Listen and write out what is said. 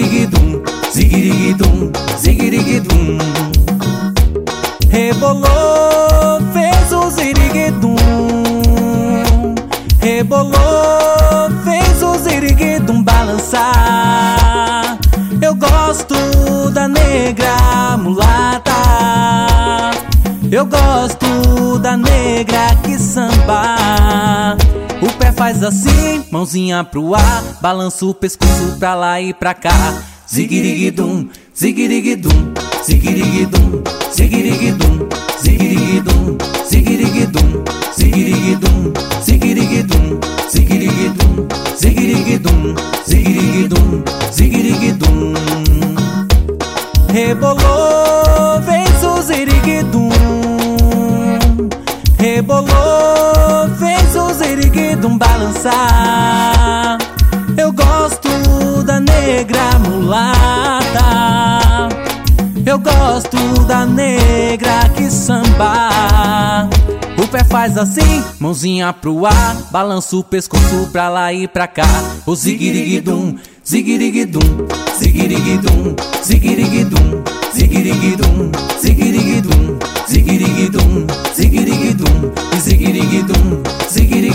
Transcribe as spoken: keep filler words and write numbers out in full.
ziguiriguidum, ziguiriguidum, ziguiriguidum. Rebolou, fez o ziriguidum. Rebolou, fez o ziriguidum balançar. Eu gosto da negra mulata. Eu gosto da negra que samba. O pé faz assim, mãozinha pro ar, balança o pescoço pra lá e pra cá. Ziguiriguidum, ziguiriguidum, ziguiriguidum, ziguiriguidum, ziguiriguidum, ziguiriguidum, ziguiriguidum, ziguiriguidum, ziguiriguidum, ziguiriguidum, ziguiriguidum, ziguiriguidum. Rebolou, fez o ziriguidum. Rebolou, fez o ziriguidum balançar. Eu gosto da negra mulata. Eu gosto da negra que samba. O pé faz assim, mãozinha pro ar, balança o pescoço pra lá e pra cá. O ziguiriguidum, ziguiriguidum, ziguiriguidum, ziguiriguidum, ziguiriguidum, ziguiriguidum, ziguiriguidum, ziguiriguidum, ziguiriguidum, ziguiriguidum.